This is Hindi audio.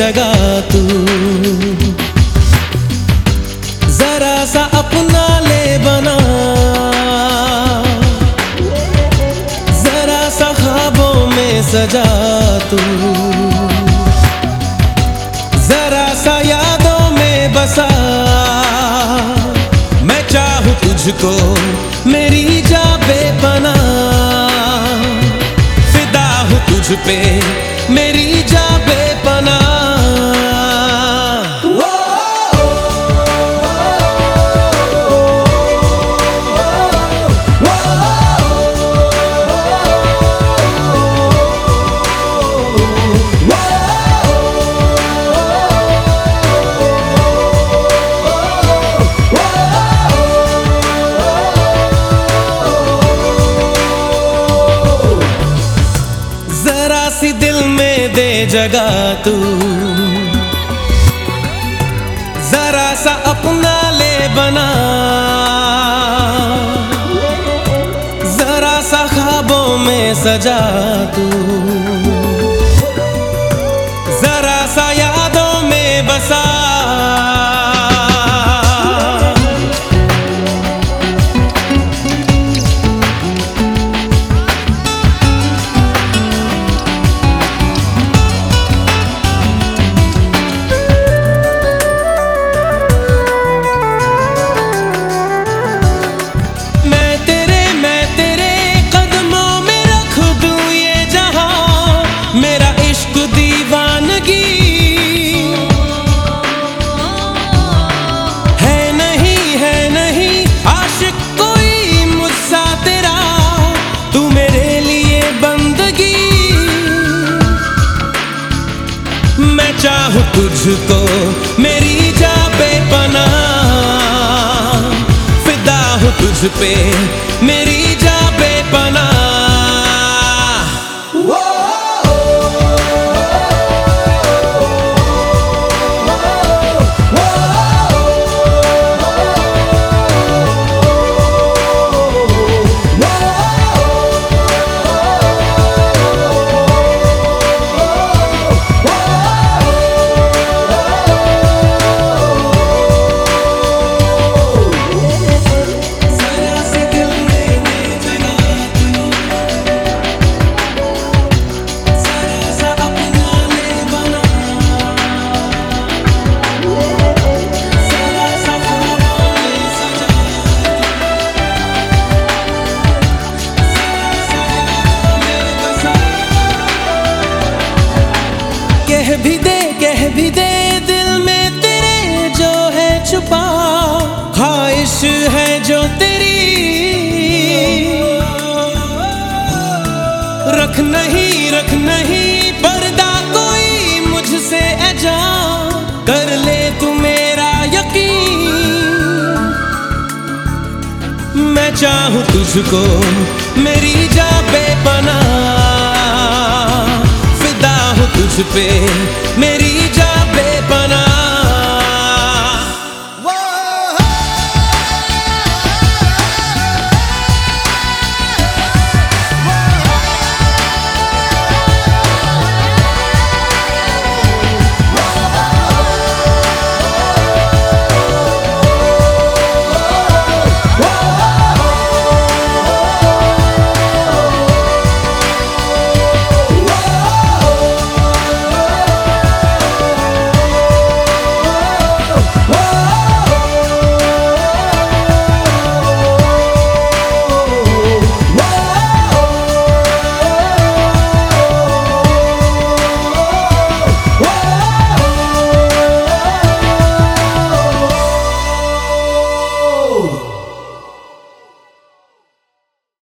जगह तू, जरा सा अपना ले बना, जरा सा ख्वाबों में सजा तू, जरा सा यादों में बसा। मैं चाहूं तुझको मेरी जा बेपना, फिदा हूं तुझ पे मेरी जा बेपना। जरा सी दिल में दे जगह तू, जरा सा अपना ले बना, जरा सा ख्वाबों में सजा तू, जरा सा यादों में बसा। मैं चाहूं तुझको मेरी जा बेपना, फिदा हूं तुझ पे मेरी जा बेपना। कह भी दे दिल में तेरे जो है छुपा, ख्वाहिश है जो तेरी, रख नहीं पर्दा कोई मुझसे ऐजा, कर ले तू मेरा यकीन। मैं चाहूं तुझको मेरी जा बेपना, फिदा हूं तुझ पे मेरी जा